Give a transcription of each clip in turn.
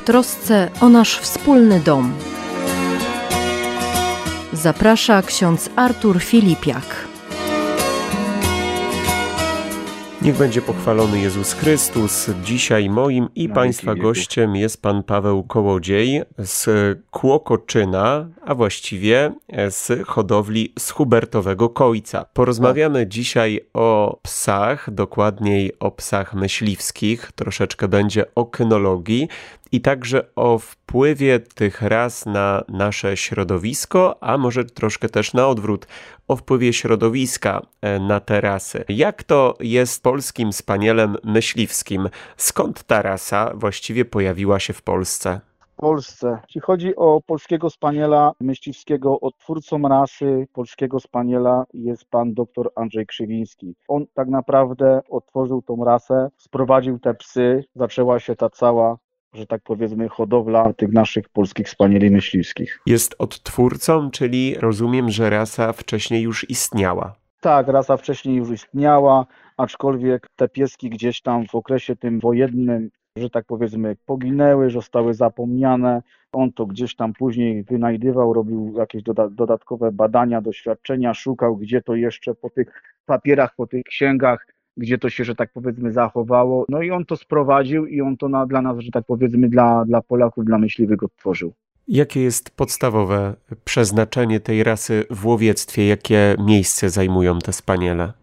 trosce o nasz wspólny dom. Zaprasza ksiądz Artur Filipiak. Niech będzie pochwalony Jezus Chrystus. Dzisiaj moim i Państwa gościem jest Pan Paweł Kołodziej z Kłokoczyna, a właściwie z hodowli z Hubertowego Kojca. Porozmawiamy dzisiaj o psach, dokładniej o psach myśliwskich, troszeczkę będzie o kynologii i także o wpływie tych ras na nasze środowisko, a może troszkę też na odwrót, o wpływie środowiska na te rasy. Jak to jest z polskim spanielem myśliwskim? Skąd ta rasa właściwie pojawiła się w Polsce? W Polsce. Jeśli chodzi o polskiego spaniela myśliwskiego, odtwórcą rasy polskiego spaniela jest pan dr Andrzej Krzywiński. On tak naprawdę odtworzył tą rasę, sprowadził te psy, zaczęła się ta cała, że tak powiedzmy, hodowla tych naszych polskich spanieli myśliwskich. Jest odtwórcą, czyli rozumiem, że rasa wcześniej już istniała. Tak, rasa wcześniej już istniała, aczkolwiek te pieski gdzieś tam w okresie tym wojennym, że tak powiedzmy, poginęły, zostały zapomniane. On to gdzieś tam później wynajdywał, robił jakieś dodatkowe badania, doświadczenia, szukał, gdzie to jeszcze po tych papierach, po tych księgach, gdzie to się, że tak powiedzmy, zachowało. No i on to sprowadził i on to dla nas, że tak powiedzmy, dla Polaków, dla myśliwych odtworzył. Jakie jest podstawowe przeznaczenie tej rasy w łowiectwie? Jakie miejsce zajmują te spaniele?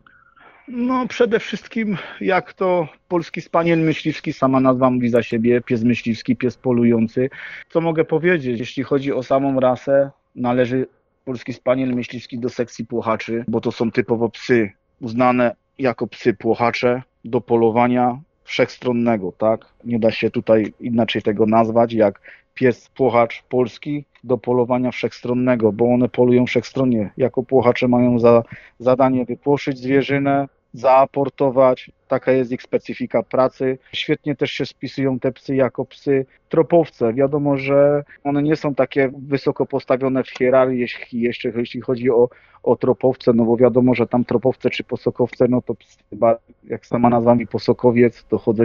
No przede wszystkim, jak to polski spaniel myśliwski, sama nazwa mówi za siebie, pies myśliwski, pies polujący. Co mogę powiedzieć? Jeśli chodzi o samą rasę, należy polski spaniel myśliwski do sekcji płochaczy, bo to są typowo psy uznane jako psy płochacze do polowania wszechstronnego, tak? Nie da się tutaj inaczej tego nazwać, jak pies płochacz polski do polowania wszechstronnego, bo one polują wszechstronnie. Jako płochacze mają za zadanie wypłoszyć zwierzynę, zaaportować. Taka jest ich specyfika pracy. Świetnie też się spisują te psy jako psy tropowce. Wiadomo, że one nie są takie wysoko postawione w hierarchii, jeśli chodzi o tropowce, no bo wiadomo, że tam tropowce czy posokowce, no to chyba, jak sama nazwa mi, posokowiec,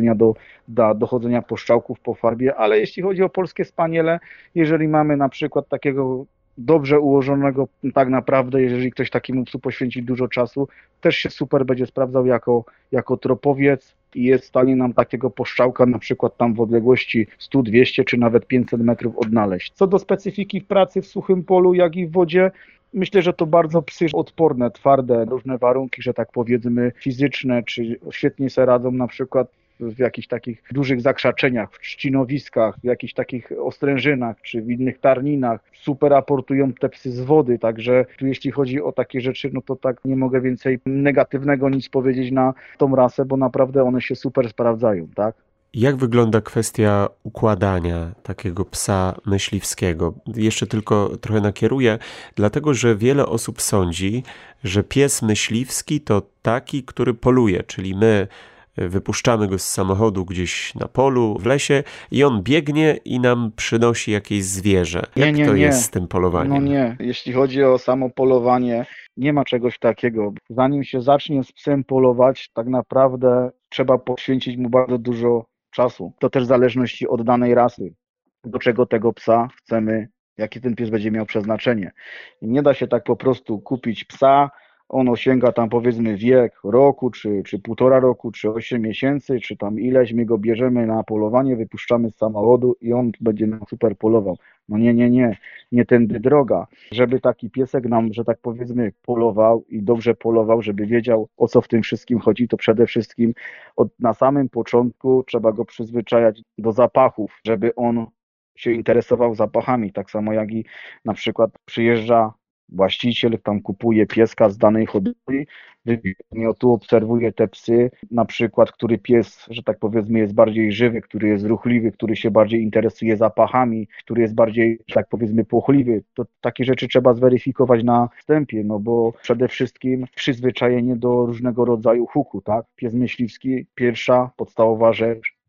dochodzenia poszczałków po farbie, ale jeśli chodzi o polskie spaniele, jeżeli mamy na przykład takiego dobrze ułożonego, tak naprawdę, jeżeli ktoś takiemu psu poświęci dużo czasu, też się super będzie sprawdzał jako tropowiec i jest w stanie nam takiego poszczałka na przykład tam w odległości 100, 200 czy nawet 500 metrów odnaleźć. Co do specyfiki w pracy w suchym polu, jak i w wodzie, myślę, że to bardzo psy odporne, twarde, różne warunki, że tak powiedzmy fizyczne, czy świetnie sobie radzą na przykład w jakichś takich dużych zakrzaczeniach, w trzcinowiskach, w jakichś takich ostrężynach, czy w innych tarninach. Super aportują te psy z wody, także tu jeśli chodzi o takie rzeczy, no to tak nie mogę więcej negatywnego nic powiedzieć na tą rasę, bo naprawdę one się super sprawdzają, tak? Jak wygląda kwestia układania takiego psa myśliwskiego? Jeszcze tylko trochę nakieruję, dlatego że wiele osób sądzi, że pies myśliwski to taki, który poluje, czyli my wypuszczamy go z samochodu gdzieś na polu, w lesie i on biegnie i nam przynosi jakieś zwierzę. Jak to jest z tym polowaniem? No nie, jeśli chodzi o samo polowanie, nie ma czegoś takiego. Zanim się zacznie z psem polować, tak naprawdę trzeba poświęcić mu bardzo dużo czasu. To też w zależności od danej rasy, do czego tego psa chcemy, jakie ten pies będzie miał przeznaczenie. I nie da się tak po prostu kupić psa, on osiąga tam powiedzmy wiek roku, czy półtora roku, czy 8 miesięcy, czy tam ileś, my go bierzemy na polowanie, wypuszczamy z samochodu i on będzie nam super polował. No nie tędy droga. Żeby taki piesek nam, że tak powiedzmy, polował i dobrze polował, żeby wiedział, o co w tym wszystkim chodzi, to przede wszystkim na samym początku trzeba go przyzwyczajać do zapachów, żeby on się interesował zapachami, tak samo jak i na przykład przyjeżdża właściciel, tam kupuje pieska z danej hodowli, tu obserwuje te psy, na przykład, który pies, że tak powiedzmy, jest bardziej żywy, który jest ruchliwy, który się bardziej interesuje zapachami, który jest bardziej, że tak powiedzmy, płochliwy. To takie rzeczy trzeba zweryfikować na wstępie, no bo przede wszystkim przyzwyczajenie do różnego rodzaju huku, tak? Pies myśliwski, pierwsza podstawowa rzecz,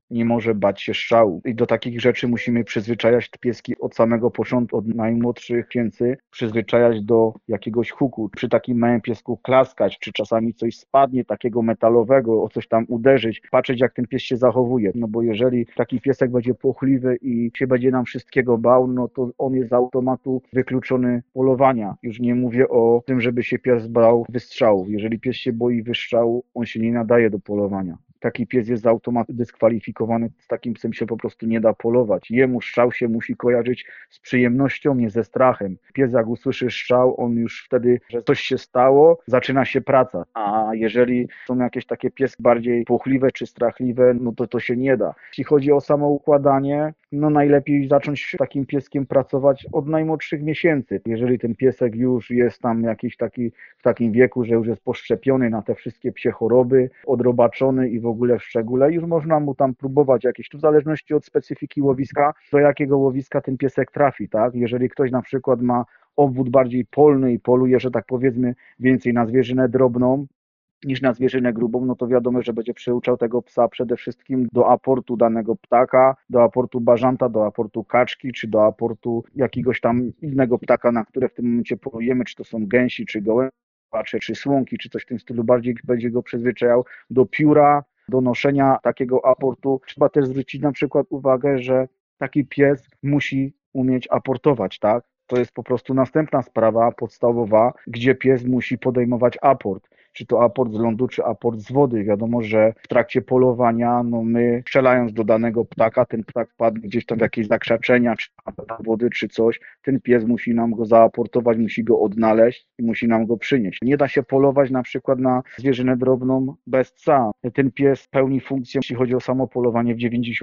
nie może bać się strzału. I do takich rzeczy musimy przyzwyczajać te pieski od samego początku, od najmłodszych miesięcy, przyzwyczajać do jakiegoś huku. Przy takim małym piesku klaskać, czy czasami coś spadnie takiego metalowego, o coś tam uderzyć, patrzeć jak ten pies się zachowuje. No bo jeżeli taki piesek będzie płochliwy i się będzie nam wszystkiego bał, no to on jest z automatu wykluczony polowania. Już nie mówię o tym, żeby się pies bał wystrzałów. Jeżeli pies się boi wystrzału, on się nie nadaje do polowania. Taki pies jest z automatu dyskwalifikowany, z takim psem się po prostu nie da polować. Jemu strzał się musi kojarzyć z przyjemnością, nie ze strachem. Pies jak usłyszy strzał, on już wtedy, że coś się stało, zaczyna się praca. A jeżeli są jakieś takie pieski bardziej płochliwe czy strachliwe, no to się nie da. Jeśli chodzi o samoukładanie, no najlepiej zacząć takim pieskiem pracować od najmłodszych miesięcy. Jeżeli ten piesek już jest tam jakiś taki w takim wieku, że już jest poszczepiony na te wszystkie psie choroby, odrobaczony i w ogóle w szczególe, już można mu tam próbować jakieś, tu w zależności od specyfiki łowiska, do jakiego łowiska ten piesek trafi, tak? Jeżeli ktoś na przykład ma obwód bardziej polny i poluje, że tak powiedzmy, więcej na zwierzynę drobną, niż na zwierzynę grubą, no to wiadomo, że będzie przyuczał tego psa przede wszystkim do aportu danego ptaka, do aportu bażanta, do aportu kaczki, czy do aportu jakiegoś tam innego ptaka, na które w tym momencie polujemy, czy to są gęsi, czy gołębie, czy słonki, czy coś w tym stylu. Bardziej będzie go przyzwyczajał do pióra, do noszenia takiego aportu. Trzeba też zwrócić na przykład uwagę, że taki pies musi umieć aportować, tak? To jest po prostu następna sprawa podstawowa, gdzie pies musi podejmować aport. Czy to aport z lądu, czy aport z wody. Wiadomo, że w trakcie polowania, no my strzelając do danego ptaka, ten ptak padł gdzieś tam w jakieś zakrzaczenia, czy do wody, czy coś, ten pies musi nam go zaaportować, musi go odnaleźć i musi nam go przynieść. Nie da się polować na przykład na zwierzynę drobną bez psa. Ten pies pełni funkcję, jeśli chodzi o samo polowanie w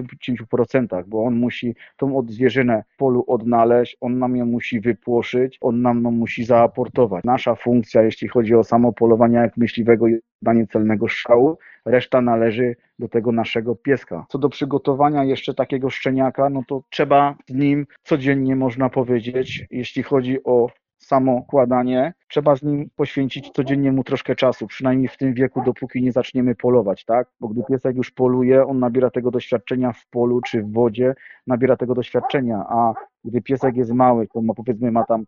90%, bo on musi tą zwierzynę w polu odnaleźć, on nam ją musi wypłoszyć, on nam musi zaaportować. Nasza funkcja, jeśli chodzi o samo polowanie jak myśliwego i danie celnego strzału, reszta należy do tego naszego pieska. Co do przygotowania jeszcze takiego szczeniaka, no to trzeba z nim codziennie, można powiedzieć, jeśli chodzi o samo kładanie, trzeba z nim poświęcić codziennie mu troszkę czasu, przynajmniej w tym wieku, dopóki nie zaczniemy polować, tak? Bo gdy piesek już poluje, on nabiera tego doświadczenia w polu czy w wodzie, nabiera tego doświadczenia, a gdy piesek jest mały, to powiedzmy ma tam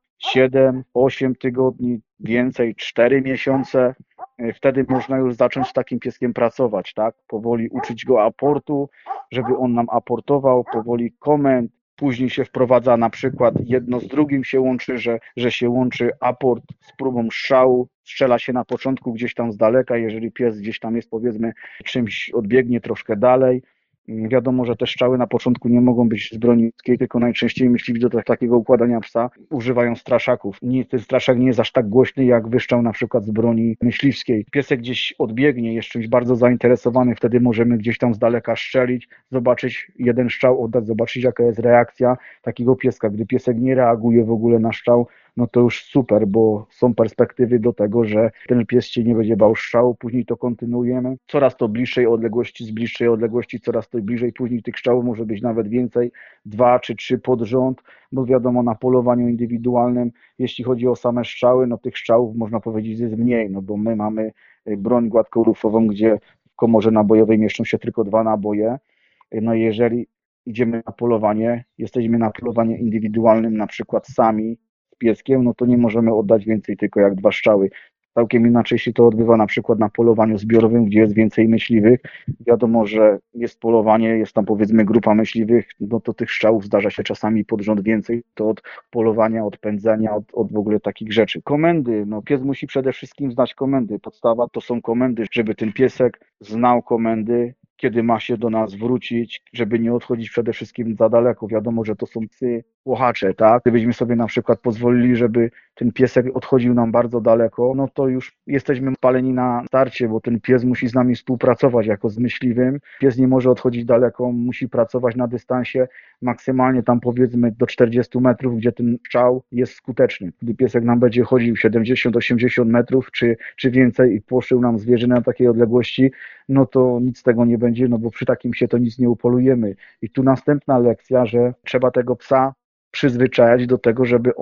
7-8 tygodni, więcej, 4 miesiące, wtedy można już zacząć z takim pieskiem pracować, tak? Powoli uczyć go aportu, żeby on nam aportował, powoli komend. Później się wprowadza na przykład jedno z drugim się łączy, że się łączy aport z próbą strzału, strzela się na początku gdzieś tam z daleka, jeżeli pies gdzieś tam jest powiedzmy czymś odbiegnie troszkę dalej. Wiadomo, że te strzały na początku nie mogą być z broni ludzkiej, tylko najczęściej myśliwi do takiego układania psa używają straszaków. Ten straszak nie jest aż tak głośny jak wyszczał na przykład z broni myśliwskiej. Piesek gdzieś odbiegnie, jest czymś bardzo zainteresowany, wtedy możemy gdzieś tam z daleka strzelić, zobaczyć jeden strzał, oddać, zobaczyć jaka jest reakcja takiego pieska. Gdy piesek nie reaguje w ogóle na strzał, no to już super, bo są perspektywy do tego, że ten pies się nie będzie bał strzału, później to kontynuujemy. Coraz to bliższej odległości, z bliższej odległości, coraz to bliżej, później tych strzałów może być nawet więcej, 2 czy 3 pod rząd, bo wiadomo, na polowaniu indywidualnym, jeśli chodzi o same strzały, no tych strzałów można powiedzieć jest mniej, no bo my mamy broń gładkorufową, gdzie w komorze nabojowej mieszczą się tylko 2 naboje, no i jeżeli idziemy na polowanie, jesteśmy na polowanie indywidualnym, na przykład sami, pieskiem, no to nie możemy oddać więcej tylko jak 2 strzały. Całkiem inaczej się to odbywa na przykład na polowaniu zbiorowym, gdzie jest więcej myśliwych. Wiadomo, że jest polowanie, jest tam powiedzmy grupa myśliwych, no to tych strzałów zdarza się czasami pod rząd więcej. To od polowania, od pędzenia, od w ogóle takich rzeczy. Komendy, no pies musi przede wszystkim znać komendy. Podstawa to są komendy, żeby ten piesek znał komendy, kiedy ma się do nas wrócić, żeby nie odchodzić przede wszystkim za daleko. Wiadomo, że to są psy łochacze, tak? Gdybyśmy sobie na przykład pozwolili, żeby ten piesek odchodził nam bardzo daleko, no to już jesteśmy spaleni na starcie, bo ten pies musi z nami współpracować jako z myśliwym. Pies nie może odchodzić daleko, musi pracować na dystansie maksymalnie tam powiedzmy do 40 metrów, gdzie ten strzał jest skuteczny. Gdy piesek nam będzie chodził 70-80 metrów czy więcej i płoszył nam zwierzynę na takiej odległości, no to nic z tego nie będzie, no bo przy takim się to nic nie upolujemy. I tu następna lekcja, że trzeba tego psa przyzwyczajać do tego, żeby on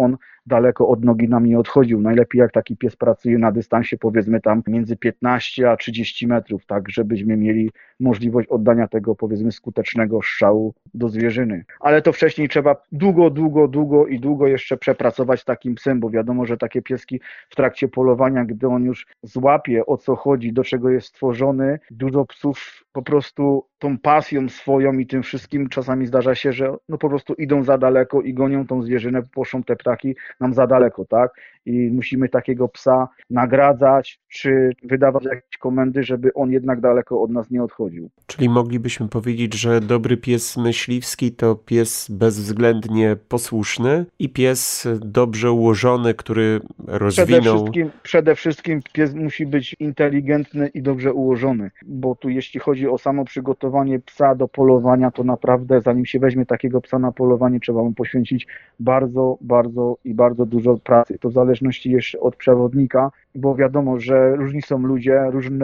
daleko od nogi nam nie odchodził. Najlepiej jak taki pies pracuje na dystansie powiedzmy tam między 15 a 30 metrów, tak żebyśmy mieli możliwość oddania tego powiedzmy skutecznego strzału do zwierzyny. Ale to wcześniej trzeba długo jeszcze przepracować z takim psem, bo wiadomo, że takie pieski w trakcie polowania, gdy on już złapie o co chodzi, do czego jest stworzony, dużo psów po prostu tą pasją swoją i tym wszystkim czasami zdarza się, że no po prostu idą za daleko i gonią tą zwierzynę, poszą te ptaki nam za daleko, tak? I musimy takiego psa nagradzać, czy wydawać jakieś komendy, żeby on jednak daleko od nas nie odchodził. Czyli moglibyśmy powiedzieć, że dobry pies myśliwski to pies bezwzględnie posłuszny i pies dobrze ułożony, który rozwinął... Przede wszystkim pies musi być inteligentny i dobrze ułożony, bo tu jeśli chodzi o samo przygotowanie psa do polowania, to naprawdę zanim się weźmie takiego psa na polowanie, trzeba mu poświęcić bardzo dużo pracy. To w zależności jeszcze od przewodnika, bo wiadomo, że różni są ludzie,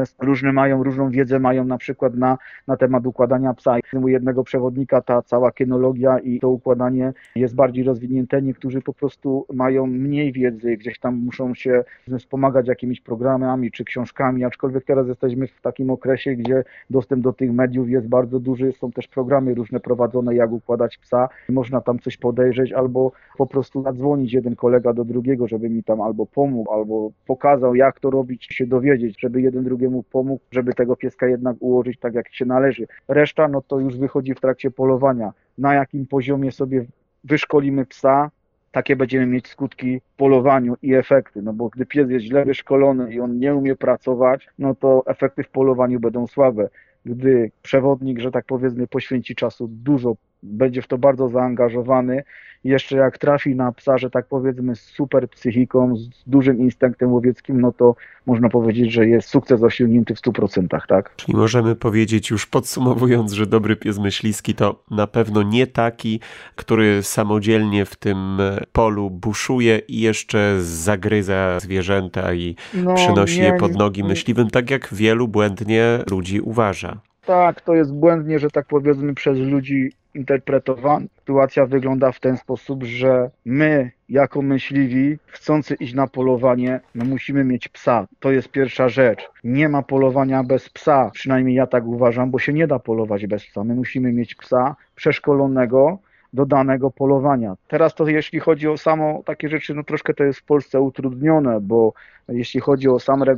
różną wiedzę mają na przykład na temat układania psa. U jednego przewodnika ta cała kynologia i to układanie jest bardziej rozwinięte. Niektórzy po prostu mają mniej wiedzy, gdzieś tam muszą się wspomagać jakimiś programami czy książkami, aczkolwiek teraz jesteśmy w takim okresie, gdzie dostęp do tych mediów jest bardzo duży, są też programy różne prowadzone, jak układać psa. Można tam coś podejrzeć albo po prostu zadzwonić jeden kolega do drugiego, żeby mi tam albo pomógł, albo pokazał, jak to robić, się dowiedzieć, żeby jeden drugiemu pomógł, żeby tego pieska jednak ułożyć tak, jak się należy. Reszta, no to już wychodzi w trakcie polowania. Na jakim poziomie sobie wyszkolimy psa, takie będziemy mieć skutki w polowaniu i efekty, no bo gdy pies jest źle wyszkolony i on nie umie pracować, no to efekty w polowaniu będą słabe. Gdy przewodnik, że tak powiedzmy, poświęci czasu dużo, będzie w to bardzo zaangażowany, jeszcze jak trafi na psa, że tak powiedzmy, z super psychiką, z dużym instynktem łowieckim, no to można powiedzieć, że jest sukces osiągnięty w 100%, tak? Czyli możemy powiedzieć, już podsumowując, że dobry pies myśliwski to na pewno nie taki, który samodzielnie w tym polu buszuje i jeszcze zagryza zwierzęta i przynosi je pod nogi myśliwym, tak jak wielu błędnie ludzi uważa. Tak, to jest błędnie, że tak powiedzmy przez ludzi interpretowane. Sytuacja wygląda w ten sposób, że my jako myśliwi, chcący iść na polowanie, no musimy mieć psa. To jest pierwsza rzecz. Nie ma polowania bez psa, przynajmniej ja tak uważam, bo się nie da polować bez psa. My musimy mieć psa przeszkolonego do danego polowania. Teraz to jeśli chodzi o samo takie rzeczy, no troszkę to jest w Polsce utrudnione, bo jeśli chodzi o sam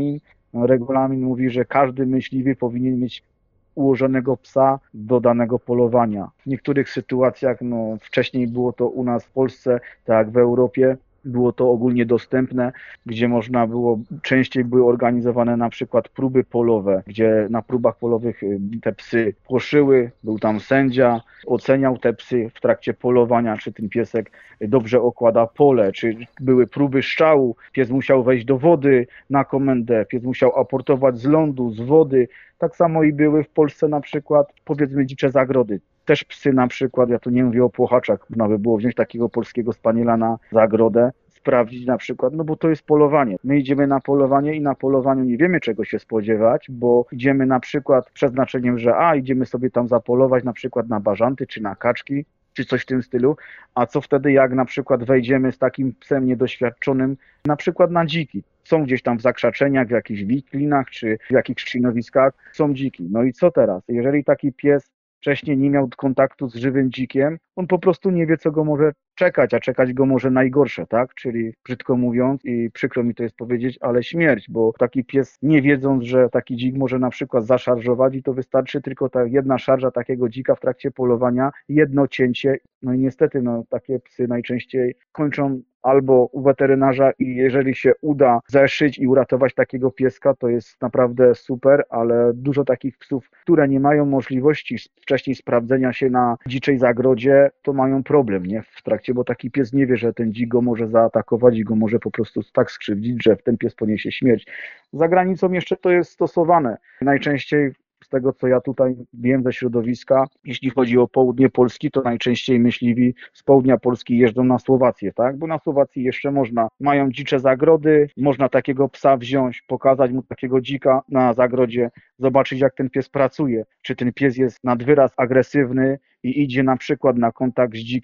regulamin mówi, że każdy myśliwy powinien mieć ułożonego psa do danego polowania. W niektórych sytuacjach, no wcześniej było to u nas w Polsce, tak jak w Europie, było to ogólnie dostępne, gdzie można było, częściej były organizowane na przykład próby polowe, gdzie na próbach polowych te psy płoszyły, był tam sędzia, oceniał te psy w trakcie polowania, czy ten piesek dobrze okłada pole, czy były próby strzału, pies musiał wejść do wody na komendę, pies musiał aportować z lądu, z wody. Tak samo i były w Polsce na przykład, powiedzmy, dzicze zagrody. Też psy na przykład, ja tu nie mówię o płochaczach, można by było wziąć takiego polskiego spaniela na zagrodę, sprawdzić na przykład, no bo to jest polowanie. My idziemy na polowanie i na polowaniu nie wiemy czego się spodziewać, bo idziemy na przykład przeznaczeniem, że idziemy sobie tam zapolować na przykład na bażanty czy na kaczki, czy coś w tym stylu, a co wtedy jak na przykład wejdziemy z takim psem niedoświadczonym na przykład na dziki. Są gdzieś tam w zakrzaczeniach, w jakichś wiklinach czy w jakichś trzcinowiskach, są dziki. No i co teraz? Jeżeli taki pies wcześniej nie miał kontaktu z żywym dzikiem, on po prostu nie wie, co go może czekać, a czekać go może najgorsze, tak? Czyli brzydko mówiąc, i przykro mi to jest powiedzieć, ale śmierć, bo taki pies, nie wiedząc, że taki dzik może na przykład zaszarżować i to wystarczy tylko ta jedna szarża takiego dzika w trakcie polowania, jedno cięcie. No i niestety, takie psy najczęściej kończą albo u weterynarza i jeżeli się uda zeszyć i uratować takiego pieska, to jest naprawdę super, ale dużo takich psów, które nie mają możliwości wcześniej sprawdzenia się na dziczej zagrodzie, to mają problem, nie? W trakcie, bo taki pies nie wie, że ten dzik go może zaatakować i go może po prostu tak skrzywdzić, że ten pies poniesie śmierć. Za granicą jeszcze to jest stosowane. Najczęściej z tego, co ja tutaj wiem ze środowiska, jeśli chodzi o południe Polski, to najczęściej myśliwi z południa Polski jeżdżą na Słowację, tak? Bo na Słowacji jeszcze mają dzicze zagrody, można takiego psa wziąć, pokazać mu takiego dzika na zagrodzie, zobaczyć jak ten pies pracuje, czy ten pies jest nad wyraz agresywny i idzie na przykład na kontakt z dzikiem,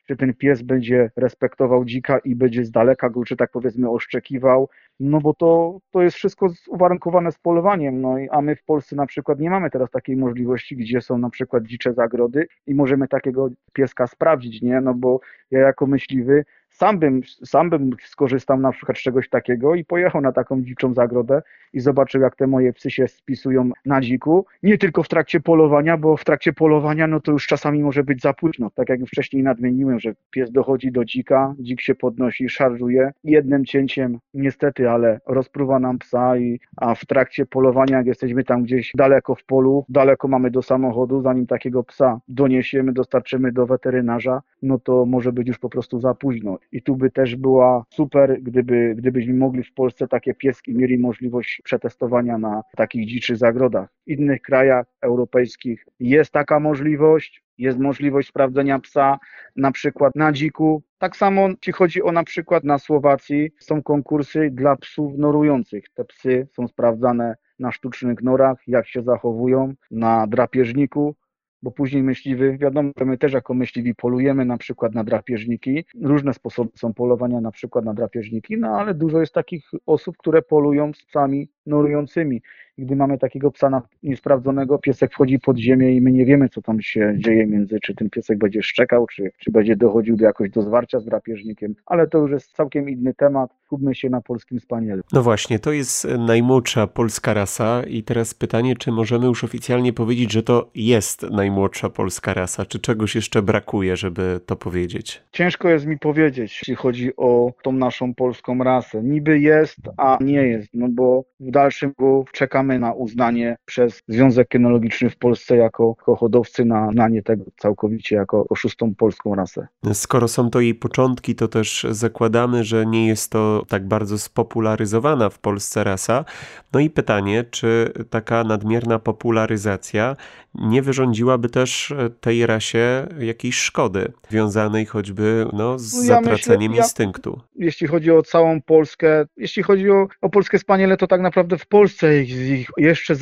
czy ten pies będzie respektował dzika i będzie z daleka go, czy tak powiedzmy, oszczekiwał, no bo to jest wszystko uwarunkowane z polowaniem, a my w Polsce na przykład nie mamy teraz takiej możliwości, gdzie są na przykład dzicze zagrody i możemy takiego pieska sprawdzić, nie, no bo ja jako myśliwy sam bym skorzystał na przykład z czegoś takiego i pojechał na taką dziczą zagrodę i zobaczył, jak te moje psy się spisują na dziku. Nie tylko w trakcie polowania, bo w trakcie polowania no to już czasami może być za późno. Tak jak już wcześniej nadmieniłem, że pies dochodzi do dzika, dzik się podnosi, szarżuje i jednym cięciem niestety, ale rozpruwa nam psa, a w trakcie polowania, jak jesteśmy tam gdzieś daleko w polu, daleko mamy do samochodu, zanim takiego psa doniesiemy, dostarczymy do weterynarza, no to może być już po prostu za późno. I tu by też była super, gdybyśmy mogli w Polsce takie pieski mieli możliwość przetestowania na takich dziczych zagrodach. W innych krajach europejskich jest taka możliwość, jest możliwość sprawdzenia psa na przykład na dziku. Tak samo jeśli chodzi o na przykład na Słowacji są konkursy dla psów norujących. Te psy są sprawdzane na sztucznych norach, jak się zachowują, na drapieżniku. Bo później myśliwy, wiadomo, że my też jako myśliwi polujemy na przykład na drapieżniki. Różne sposoby są polowania na przykład na drapieżniki, no ale dużo jest takich osób, które polują z psami norującymi. I gdy mamy takiego psa niesprawdzonego, piesek wchodzi pod ziemię i my nie wiemy, co tam się dzieje czy ten piesek będzie szczekał, czy będzie dochodził do zwarcia z drapieżnikiem. Ale to już jest całkiem inny temat. Skupmy się na polskim spanielu. No właśnie, to jest najmłodsza polska rasa i teraz pytanie, czy możemy już oficjalnie powiedzieć, że to jest najmłodsza polska rasa, czy czegoś jeszcze brakuje, żeby to powiedzieć? Ciężko jest mi powiedzieć, jeśli chodzi o tą naszą polską rasę. Niby jest, a nie jest, no bo w dalszym ciągu czekamy na uznanie przez Związek Kynologiczny w Polsce jako hodowcy na uznanie tego całkowicie jako szóstą polską rasę. Skoro są to jej początki, to też zakładamy, że nie jest to tak bardzo spopularyzowana w Polsce rasa. No i pytanie, czy taka nadmierna popularyzacja nie wyrządziłaby też tej rasie jakiejś szkody, związanej choćby z zatraceniem instynktu? Jeśli chodzi o całą Polskę, jeśli chodzi o polskie spaniele, to tak naprawdę w Polsce jest ich jeszcze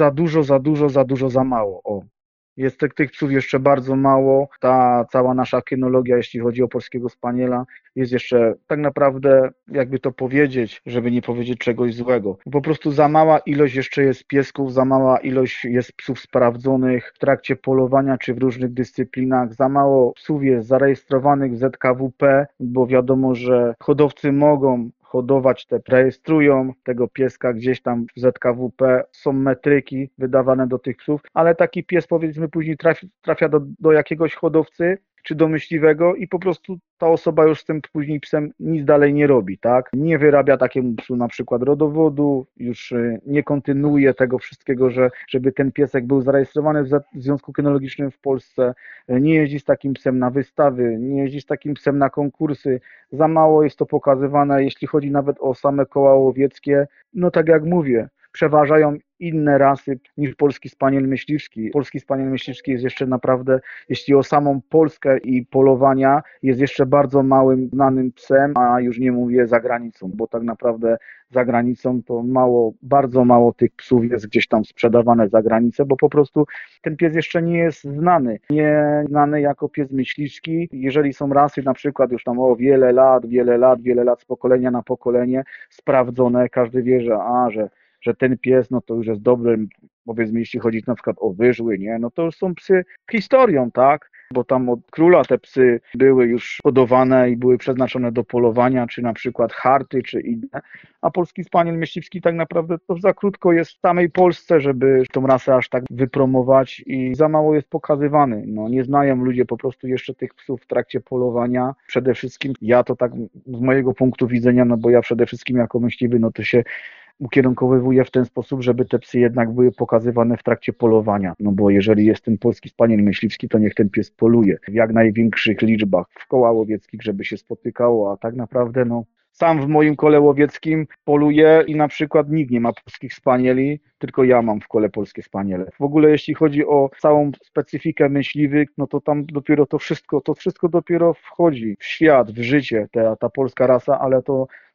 za mało. Jest tych psów jeszcze bardzo mało. Ta cała nasza kynologia, jeśli chodzi o polskiego spaniela, jest jeszcze tak naprawdę, jakby to powiedzieć, żeby nie powiedzieć czegoś złego. Po prostu za mała ilość jeszcze jest piesków, za mała ilość jest psów sprawdzonych w trakcie polowania czy w różnych dyscyplinach. Za mało psów jest zarejestrowanych w ZKWP, bo wiadomo, że hodowcy mogą hodować, rejestrują tego pieska gdzieś tam w ZKWP, są metryki wydawane do tych psów, ale taki pies powiedzmy później trafia do jakiegoś hodowcy czy do myśliwego i po prostu ta osoba już z tym później psem nic dalej nie robi, tak? Nie wyrabia takiemu psu na przykład rodowodu, już nie kontynuuje tego wszystkiego, żeby ten piesek był zarejestrowany w Związku Kynologicznym w Polsce, nie jeździ z takim psem na wystawy, nie jeździ z takim psem na konkursy, za mało jest to pokazywane, jeśli chodzi nawet o same koła łowieckie, no tak jak mówię, przeważają inne rasy niż polski spaniel myśliwski. Polski spaniel myśliwski jest jeszcze naprawdę, jeśli o samą Polskę i polowania, jest jeszcze bardzo małym, znanym psem, a już nie mówię za granicą, bo tak naprawdę za granicą to bardzo mało tych psów jest gdzieś tam sprzedawane za granicę, bo po prostu ten pies jeszcze nie jest znany. Nie znany jako pies myśliwski. Jeżeli są rasy na przykład już tam wiele lat z pokolenia na pokolenie sprawdzone, każdy wie, że ten pies, no to już jest dobrym, powiedzmy, jeśli chodzi na przykład o wyżły, nie, no to już są psy historią, tak, bo tam od króla te psy były już hodowane i były przeznaczone do polowania, czy na przykład harty, czy inne, a polski spaniel myśliwski tak naprawdę to za krótko jest w samej Polsce, żeby tą rasę aż tak wypromować i za mało jest pokazywany, no nie znają ludzie po prostu jeszcze tych psów w trakcie polowania, przede wszystkim ja to tak z mojego punktu widzenia, no bo ja przede wszystkim jako myśliwy, no to się ukierunkowywuje w ten sposób, żeby te psy jednak były pokazywane w trakcie polowania. No bo jeżeli jest ten polski spaniel myśliwski, to niech ten pies poluje w jak największych liczbach w kołach łowieckich, żeby się spotykało, a tak naprawdę sam w moim kole łowieckim poluję i na przykład nikt nie ma polskich spanieli, tylko ja mam w kole polskie spaniele. W ogóle jeśli chodzi o całą specyfikę myśliwych, no to tam dopiero to wszystko dopiero wchodzi w świat, w życie, ta polska rasa, ale to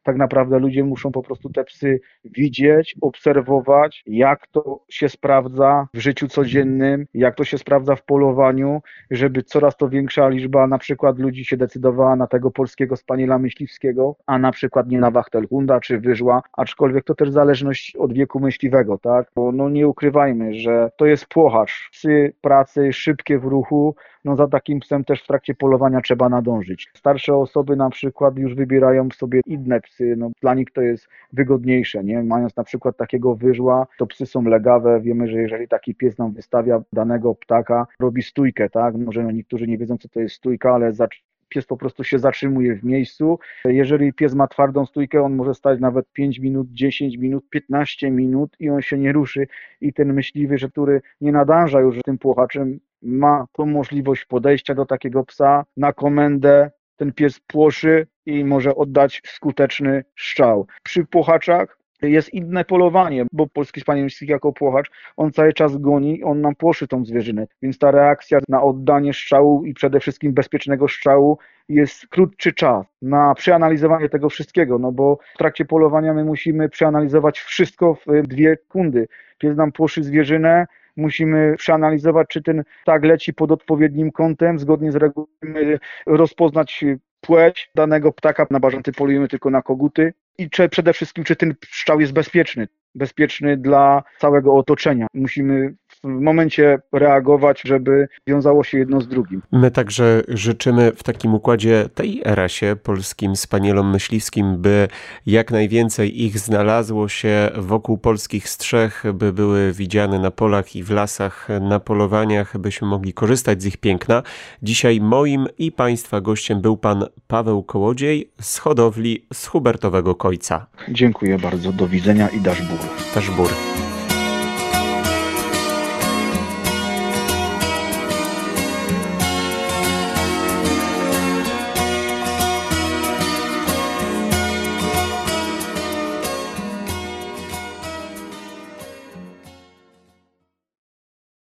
Tak naprawdę ludzie muszą po prostu te psy widzieć, obserwować, jak to się sprawdza w życiu codziennym, jak to się sprawdza w polowaniu, żeby coraz to większa liczba na przykład ludzi się decydowała na tego polskiego spaniela myśliwskiego, a na przykład nie na Wachtelhunda czy Wyżła, aczkolwiek to też w zależności od wieku myśliwego, tak? Bo no nie ukrywajmy, że to jest płocharz. Psy pracy, szybkie w ruchu, no za takim psem też w trakcie polowania trzeba nadążyć. Starsze osoby na przykład już wybierają sobie inne psy, no dla nich to jest wygodniejsze, nie? Mając na przykład takiego Wyżła, to psy są legawe, wiemy, że jeżeli taki pies nam wystawia danego ptaka, robi stójkę, tak? Może no niektórzy nie wiedzą, co to jest stójka, ale pies po prostu się zatrzymuje w miejscu. Jeżeli pies ma twardą stójkę, on może stać nawet 5 minut, 10 minut, 15 minut i on się nie ruszy. I ten myśliwy, który nie nadąża już tym płochaczem, ma tą możliwość podejścia do takiego psa na komendę. Ten pies płoszy i może oddać skuteczny strzał. Przy płochaczach jest inne polowanie, bo polski spaniel myśliwski jako płochacz, on cały czas goni, on nam płoszy tą zwierzynę, więc ta reakcja na oddanie strzału i przede wszystkim bezpiecznego strzału jest krótszy czas na przeanalizowanie tego wszystkiego, no bo w trakcie polowania my musimy przeanalizować wszystko w 2 sekundy. Pies nam płoszy zwierzynę, musimy przeanalizować, czy ten ptak leci pod odpowiednim kątem, zgodnie z regułą rozpoznać płeć danego ptaka. Na bażanty polujemy tylko na koguty i przede wszystkim, czy ten strzał jest bezpieczny dla całego otoczenia. Musimy w momencie reagować, żeby wiązało się jedno z drugim. My także życzymy w takim układzie tej rasie polskim spanielom myśliwskim, by jak najwięcej ich znalazło się wokół polskich strzech, by były widziane na polach i w lasach, na polowaniach, byśmy mogli korzystać z ich piękna. Dzisiaj moim i Państwa gościem był pan Paweł Kołodziej z hodowli z Hubertowego Kojca. Dziękuję bardzo, do widzenia i dasz bór. Dasz bór.